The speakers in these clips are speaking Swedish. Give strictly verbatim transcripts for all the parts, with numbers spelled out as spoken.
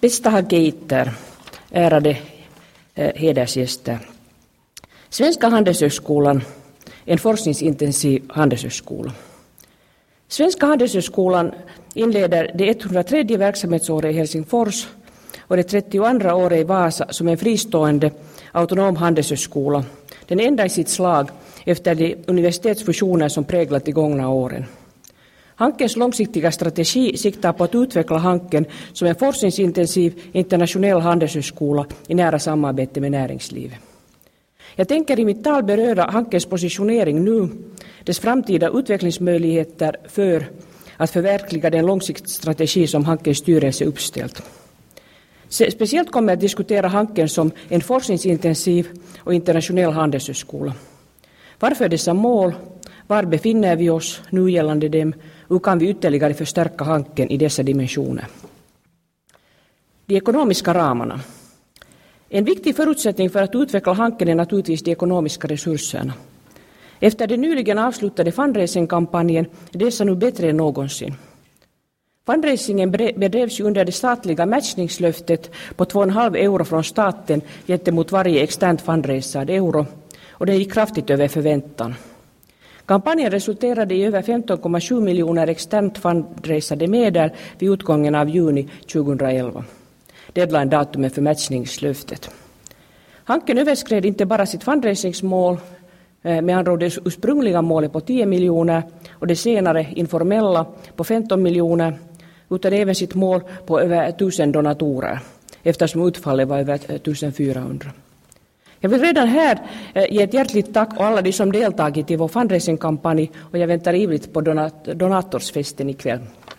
Bästa hageiter, ärade eh, hedersgäster. Svenska handelshögskolan är en forskningsintensiv handelshögskola. Svenska handelshögskolan inleder det etthundratredje verksamhetsåret i Helsingfors och det trettioandra året i Vasa som en fristående autonom handelshögskola, den enda i sitt slag efter de universitetsfusioner som präglat de gångna åren. Hankens långsiktiga strategi siktar på att utveckla Hanken som en forskningsintensiv internationell handelshögskola i nära samarbete med näringslivet. Jag tänker i mitt tal beröra Hankens positionering nu, dess framtida utvecklingsmöjligheter för att förverkliga den långsiktiga strategi som Hankens styrelse uppställt. Speciellt kommer jag att diskutera Hanken som en forskningsintensiv och internationell handelshögskola. Varför dessa mål? Var befinner vi oss nu gällande dem? Hur kan vi ytterligare förstärka Hanken i dessa dimensioner? De ekonomiska ramarna. En viktig förutsättning för att utveckla Hanken är naturligtvis de ekonomiska resurserna. Efter den nyligen avslutade fundraising-kampanjen är dessa nu bättre än någonsin. Fundraisingen bedrevs under det statliga matchningslöftet på två komma fem euro från staten gentemot varje externt fundraisad euro, och den gick kraftigt över förväntan. Kampanjen resulterade i över femton komma sju miljoner externt fundraisade medel vid utgången av juni tjugoelva. Deadline-datumet för matchningslöftet. Hanken överskred inte bara sitt fundraisingsmål, med andra ord det ursprungliga målet på tio miljoner och det senare informella på femton miljoner, utan även sitt mål på över tusen donatorer, eftersom utfallet var över fjortonhundra. Jag vill redan här ge ett hjärtligt tack och alla de som deltagit i vår fundraising-kampanj, och jag väntar ivrigt på donat- donatorsfesten ikväll.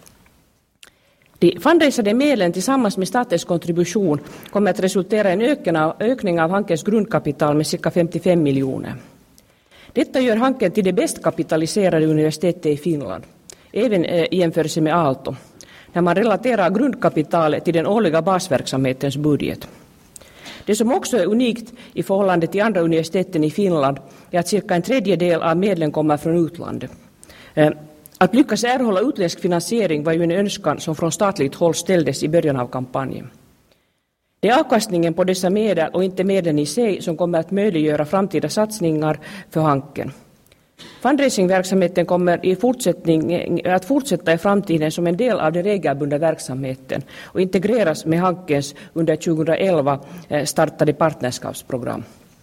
De fundraisade medlen tillsammans med statens kontribution kommer att resultera i en ökning av Hankens grundkapital med cirka femtiofem miljoner. Detta gör Hanken till det bäst kapitaliserade universitetet i Finland, även i jämförelse med Aalto, när man relaterar grundkapitalet till den årliga basverksamhetens budget. Det som också är unikt i förhållande till andra universiteten i Finland är att cirka en tredjedel av medlen kommer från utlandet. Att lyckas erhålla utländsk finansiering var ju en önskan som från statligt håll ställdes i början av kampanjen. Det är avkastningen på dessa medel och inte medlen i sig som kommer att möjliggöra framtida satsningar för Hanken. Fundraisingverksamheten kommer i fortsättning, att fortsätta i framtiden som en del av den regelbundna verksamheten och integreras med Hankens under tjugoelva startade partnerskapsprogram.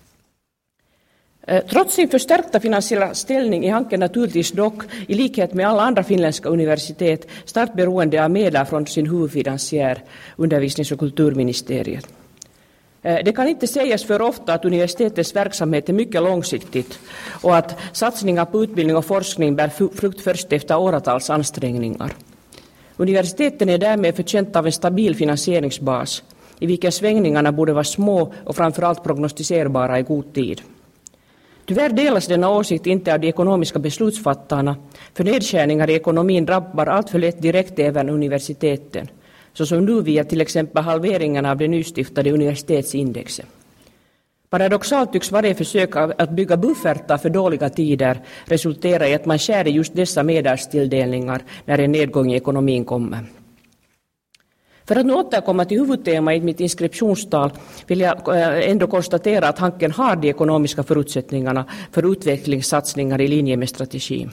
Trots sin förstärkta finansiella ställning är Hanken naturligtvis dock, i likhet med alla andra finländska universitet, starkt beroende av medel från sin huvudfinansiär, undervisnings- och kulturministeriet. Det kan inte sägas för ofta att universitetets verksamhet är mycket långsiktigt och att satsningar på utbildning och forskning bär frukt först efter åratals ansträngningar. Universiteten är därmed förtjänta av en stabil finansieringsbas, i vilken svängningarna borde vara små och framförallt prognostiserbara i god tid. Tyvärr delas denna åsikt inte av de ekonomiska beslutsfattarna, för nedskärningar i ekonomin drabbar allt för lätt direkt även universiteten, såsom nu via till exempel halveringen av det nystiftade universitetsindexet. Paradoxalt tycks varje försök att bygga buffertar för dåliga tider resultera i att man skär i just dessa medelstilldelningar när en nedgång i ekonomin kommer. För att nu återkomma till huvudtema i mitt inskriptionstal vill jag ändå konstatera att Hanken har de ekonomiska förutsättningarna för utvecklingssatsningar i linje med strategin.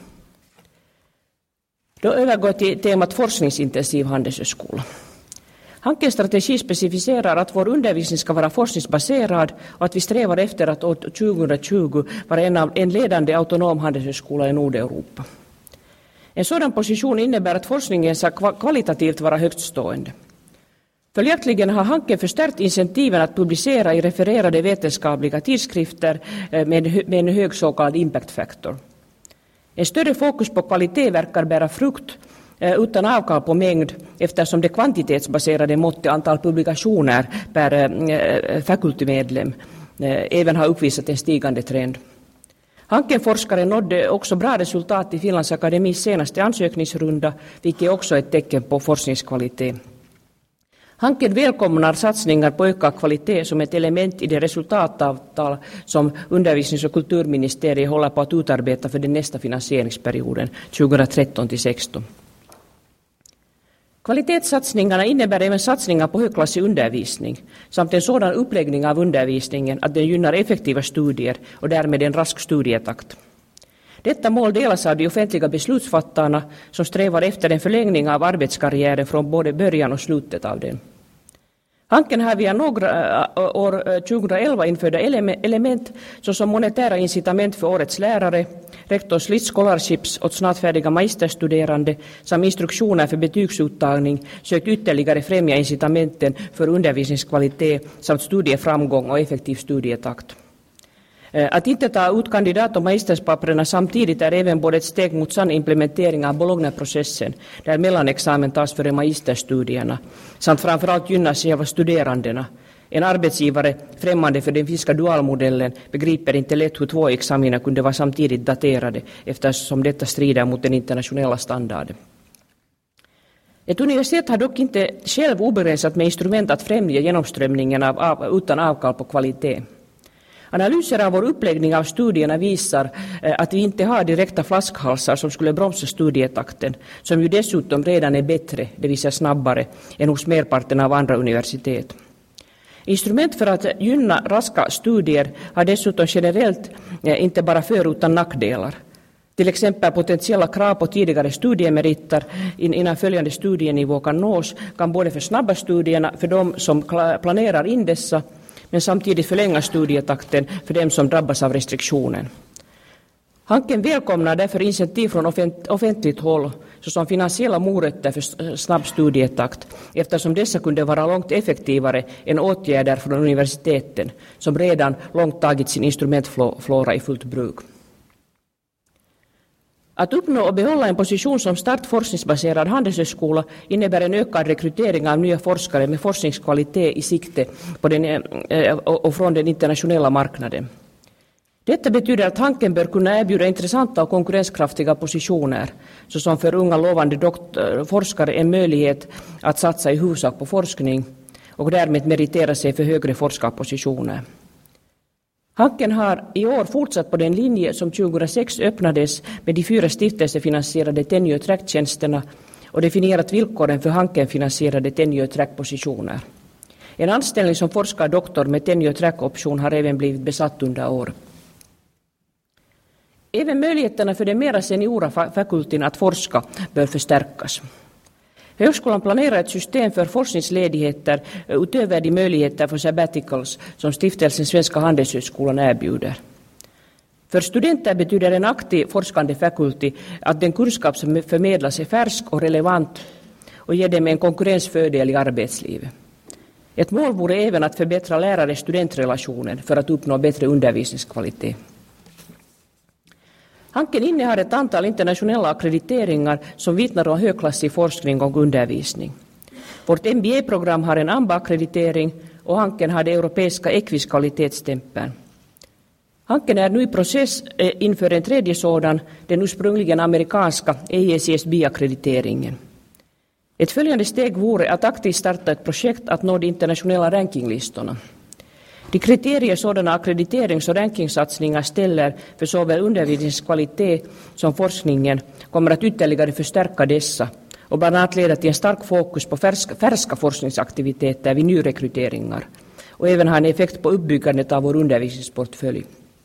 Då övergår jag till temat forskningsintensiv handelshögskola. Hankens strategi specificerar att vår undervisning ska vara forskningsbaserad och att vi strävar efter att år tjugohundratjugo vara en, av, en ledande autonom handelshögskola i Nordeuropa. En sådan position innebär att forskningen ska kvalitativt vara högtstående. Följaktligen har Hanken förstärkt incentiven att publicera i refererade vetenskapliga tidskrifter med, med en hög så kallad impact factor. En större fokus på kvalitet verkar bära frukt utan avkall på mängd, eftersom det kvantitetsbaserade mått antal publikationer per fakultymedlem även har uppvisat en stigande trend. Hanken-forskare nådde också bra resultat i Finlands akademis senaste ansökningsrunda, vilket är också ett tecken på forskningskvalitet. Hanken välkomnar satsningar på ökad kvalitet som ett element i det resultatavtal som undervisnings- och kulturministeriet håller på att utarbeta för den nästa finansieringsperioden tjugohundratretton till sexton. Kvalitetssatsningarna innebär även satsningar på högklassig undervisning samt en sådan uppläggning av undervisningen att den gynnar effektiva studier och därmed en rask studietakt. Detta mål delas av de offentliga beslutsfattarna som strävar efter en förlängning av arbetskarriären från både början och slutet av den. Hanken har via några år tjugoelva införda element såsom monetära incitament för årets lärare, rektors list scholarships åt snart färdiga magisterstuderande samt instruktioner för betygsuttagning sökt ytterligare främja incitamenten för undervisningskvalitet samt studieframgång och effektiv studietakt. Att inte ta ut kandidat- och magisterspapperna samtidigt är även både ett steg mot sann implementering av Bologna-processen, där mellanexamen tas före magisterstudierna, samt framförallt gynnas själva studerandena. En arbetsgivare främmande för den finska dualmodellen begriper inte lätt hur två examina kunde vara samtidigt daterade, eftersom detta strider mot den internationella standarden. Ett universitet har dock inte själv obegränsat med instrument att främja genomströmningen av, av, utan avkall på kvalitet. Analyser av vår uppläggning av studierna visar att vi inte har direkta flaskhalsar som skulle bromsa studietakten, som ju dessutom redan är bättre, det vill säga snabbare, än hos merparten av andra universitet. Instrument för att gynna raska studier har dessutom generellt inte bara för utan nackdelar. Till exempel potentiella krav på tidigare studiemeriter innan följande studienivå kan nås kan både för snabba studierna för de som planerar in dessa men samtidigt förlänga studietakten för dem som drabbas av restriktionen. Hanken välkomnar därför initiativ från offentligt håll såsom finansiella morötter för snabb studietakt, eftersom dessa kunde vara långt effektivare än åtgärder från universiteten som redan långt tagit sin instrumentflora i fullt bruk. Att uppnå och behålla en position som startforskningsbaserad handelshögskola innebär en ökad rekrytering av nya forskare med forskningskvalitet i sikte på den, och från den internationella marknaden. Detta betyder att Hanken bör kunna erbjuda intressanta och konkurrenskraftiga positioner, såsom för unga lovande doktor, forskare en möjlighet att satsa i huvudsak på forskning och därmed meritera sig för högre forskarpositioner. Hanken har i år fortsatt på den linje som tjugohundrasex öppnades med de fyra stiftelsefinansierade tenure track-tjänsterna och definierat villkoren för Hanken-finansierade tenure track-positioner. En anställning som forskardoktor med tenure track-option har även blivit besatt under år. Även möjligheterna för de mera seniora fakultin att forska bör förstärkas. Högskolan planerar ett system för forskningsledigheter utöver de möjligheter för sabbaticals som stiftelsen Svenska handelshögskolan erbjuder. För studenter betyder en aktiv forskande fakulty att den kunskap som förmedlas är färsk och relevant och ger dem en konkurrensfördel i arbetslivet. Ett mål vore även att förbättra lärare-studentrelationen för att uppnå bättre undervisningskvalitet. Hanken innehar ett antal internationella akkrediteringar som vittnar om högklassig forskning och undervisning. Vårt M B A-program har en A M B A-akkreditering och Hanken har det europeiska Equis-kvalitetsstämpeln. Hanken är nu i process inför en tredje sådan, den ursprungligen amerikanska A E C S B-akkrediteringen. Ett följande steg vore att aktivt starta ett projekt att nå de internationella rankinglistorna. De kriterier sådana akkrediterings- och rankingsatsningar ställer för såväl undervisningskvalitet som forskningen kommer att ytterligare förstärka dessa och bland annat leda till en stark fokus på färska, färska forskningsaktiviteter vid nyrekryteringar och även ha en effekt på uppbyggandet av vår undervisningsportfölj.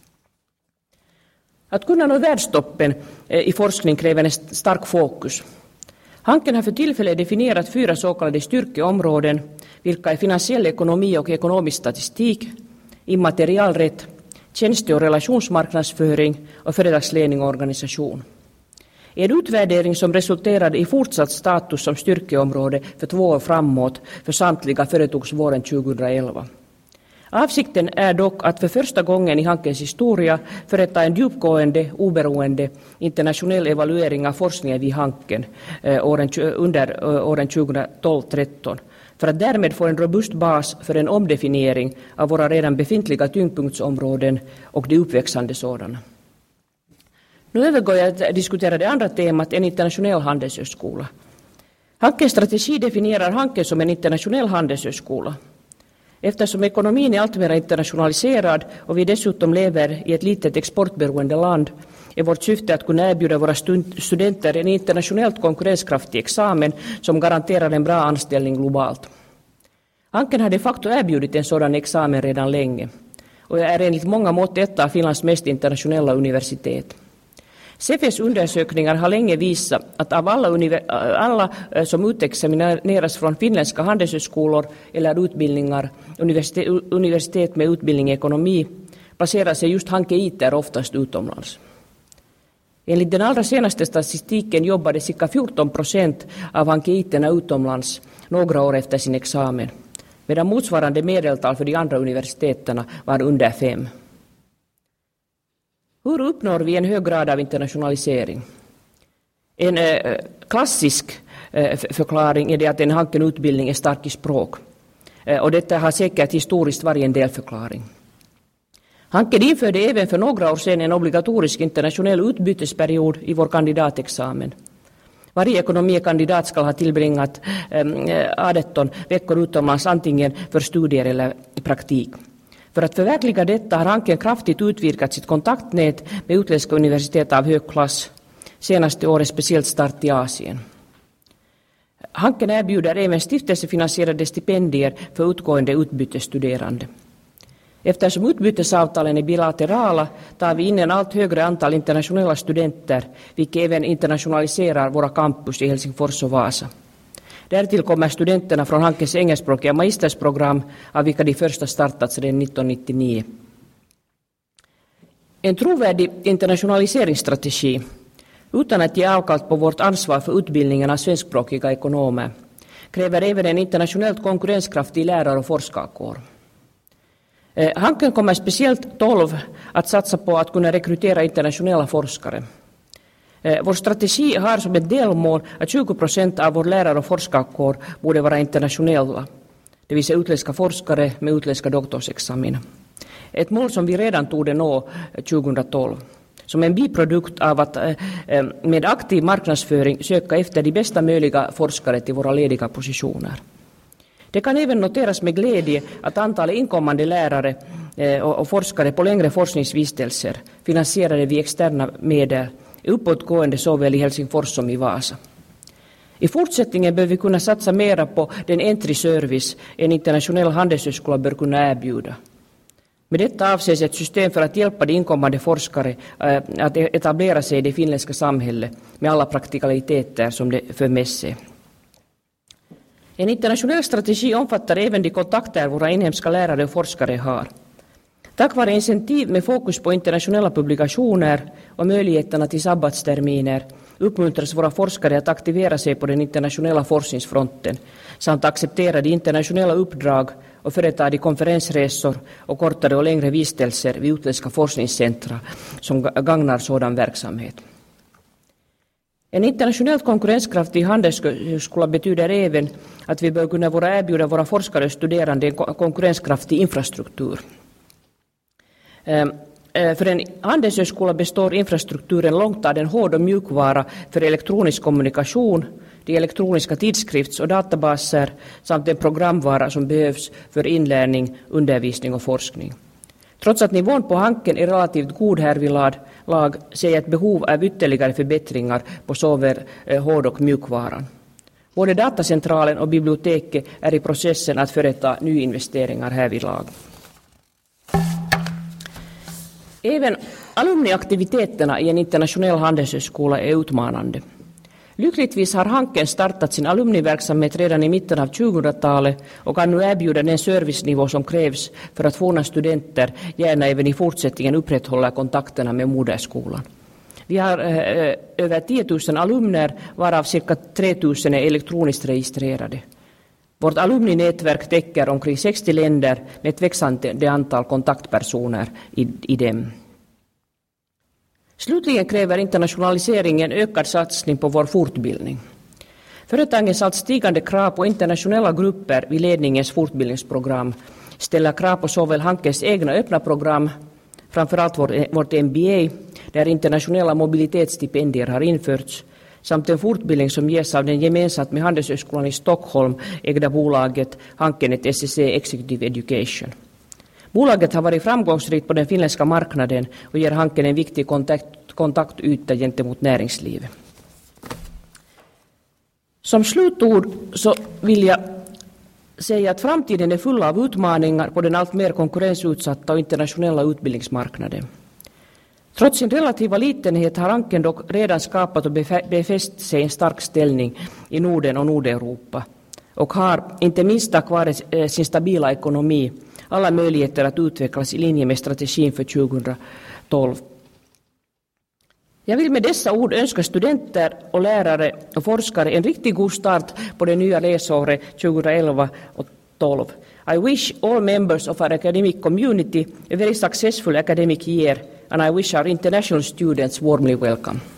Att kunna nå världstoppen i forskning kräver en stark fokus. Hanken har för tillfället definierat fyra så kallade styrkeområden, vilka är finansiell ekonomi och ekonomisk statistik, immaterialrätt, tjänste- och relationsmarknadsföring och företagsledning och organisation. En utvärdering som resulterade i fortsatt status som styrkeområde för två år framåt för samtliga företogs våren tjugoelva. Avsikten är dock att för första gången i Hankens historia företa en djupgående, oberoende internationell evaluering av forskningen vid Hanken eh, åren, under eh, åren tjugotolv tretton för att därmed få en robust bas för en omdefiniering av våra redan befintliga tyngdpunktsområden och de uppväxande sådana. Nu övergår jag att diskutera det andra temat, en internationell handelshögskola. Hankens strategi definierar Hanken som en internationell handelshögskola. Eftersom ekonomin är allt mer internationaliserad och vi dessutom lever i ett litet exportberoende land är vårt syfte att kunna erbjuda våra studenter en internationellt konkurrenskraftig examen som garanterar en bra anställning globalt. Hanken har de facto erbjudit en sådan examen redan länge och är enligt många mått ett av Finlands mest internationella universitet. C F E:s undersökningar har länge visat att av alla, univer- alla som utexamineras från finländska handelshögskolor eller utbildningar, universitet, universitet med utbildning i ekonomi, placerar sig just Hanke I T oftast utomlands. Enligt den allra senaste statistiken jobbade cirka fjorton procent av Hanke I T utomlands några år efter sin examen, medan motsvarande medeltal för de andra universiteterna var under fem. Hur uppnår vi en hög grad av internationalisering? En eh, klassisk eh, förklaring är det att en Hanken-utbildning är stark i språk. Eh, och detta har säkert historiskt varit en delförklaring. Hanken införde även för några år sedan en obligatorisk internationell utbytesperiod i vår kandidatexamen. Varje ekonomikandidat ska ha tillbringat eh, arton veckor utomlands antingen för studier eller praktik. För att förverkliga detta har Hanken kraftigt utvidgat sitt kontaktnät med utländska universitet av hög klass, senaste året speciellt start i Asien. Hanken erbjuder även stiftelsefinansierade stipendier för utgående utbytesstuderande. Eftersom utbytesavtalen är bilaterala tar vi in en allt högre antal internationella studenter, vilket även internationaliserar våra campus i Helsingfors och Vasa. Därtill kommer studenterna från Hankens engelskspråkiga magistersprogram, av vilka de första startats redan nittonhundranittionio. En trovärdig internationaliseringsstrategi, utan att ge avkall på vårt ansvar för utbildningen av svenskspråkiga ekonomer, kräver även en internationellt konkurrenskraftig lärare- och forskarkår. Hanken kommer speciellt tolv att satsa på att kunna rekrytera internationella forskare. Vår strategi har som ett delmål att tjugo procent av vår lärare- och forskarkår borde vara internationella, det vill säga utländska forskare med utländska doktorsexamina. Ett mål som vi redan tog det nå tjugohundratolv. Som en biprodukt av att med aktiv marknadsföring söka efter de bästa möjliga forskare till våra lediga positioner. Det kan även noteras med glädje att antalet inkommande lärare och forskare på längre forskningsvistelser finansierade via externa medel är uppåtgående såväl i Helsingfors som i Vasa. I fortsättningen bör vi kunna satsa mera på den entry-service en internationell handelshögskola bör kunna erbjuda. Med detta avses ett system för att hjälpa de inkommande forskare att etablera sig i det finländska samhället med alla praktikaliteter som det för med sig. En internationell strategi omfattar även de kontakter våra inhemska lärare och forskare har. Tack vare incentiv med fokus på internationella publikationer och möjligheterna till sabbatsterminer uppmuntras våra forskare att aktivera sig på den internationella forskningsfronten samt acceptera de internationella uppdrag och företa de konferensresor och kortare och längre vistelser vid utländska forskningscentra som gagnar sådan verksamhet. En internationellt konkurrenskraftig handelshögskola betyder även att vi bör kunna våra erbjuda våra forskare och studerande en konkurrenskraftig infrastruktur. För en handelshögskola består infrastrukturen långt av den hård- och mjukvara för elektronisk kommunikation, de elektroniska tidskrifts- och databaser samt den programvara som behövs för inlärning, undervisning och forskning. Trots att nivån på Hanken är relativt god härvidlag ser jag ett behov av ytterligare förbättringar på såväl hård- och mjukvaran. Både datacentralen och biblioteket är i processen att företa nyinvesteringar härvidlag. Även alumniaktiviteterna i en internationell handelshögskola är utmanande. Lyckligtvis har Hanken startat sin alumniverksamhet redan i mitten av tjugohundratalet och kan nu erbjuda den servicenivå som krävs för att forna studenter gärna även i fortsättningen upprätthålla kontakterna med moderskolan. Vi har eh, över tio tusen alumner, varav cirka tre tusen är elektroniskt registrerade. Vårt alumninätverk täcker omkring sextio länder med ett växande antal kontaktpersoner i, i dem. Slutligen kräver internationaliseringen ökad satsning på vår fortbildning. Företagens allt stigande krav på internationella grupper vid ledningens fortbildningsprogram ställer krav på såväl Hankens egna öppna program, framförallt vårt, vårt M B A, där internationella mobilitetsstipendier har införts, samt en fortbildning som ges av den gemensamt med Handelshögskolan i Stockholm ägda bolaget Hankenet S C C Executive Education. Bolaget har varit framgångsrikt på den finländska marknaden och ger Hanken en viktig kontakt, kontaktyta gentemot näringslivet. Som slutord så vill jag säga att framtiden är full av utmaningar på den allt mer konkurrensutsatta och internationella utbildningsmarknaden. Trots sin relativa litenhet har Hanken dock redan skapat och befäst sig en stark ställning i Norden och Nordeuropa och har, inte minst tack vare sin stabila ekonomi, alla möjligheter att utvecklas i linje med strategin för tjugohundratolv. Jag vill med dessa ord önska studenter och lärare och forskare en riktigt god start på det nya läsåret tjugoelva och tolv. I wish all members of our academic community a very successful academic year, and I wish our international students warmly welcome.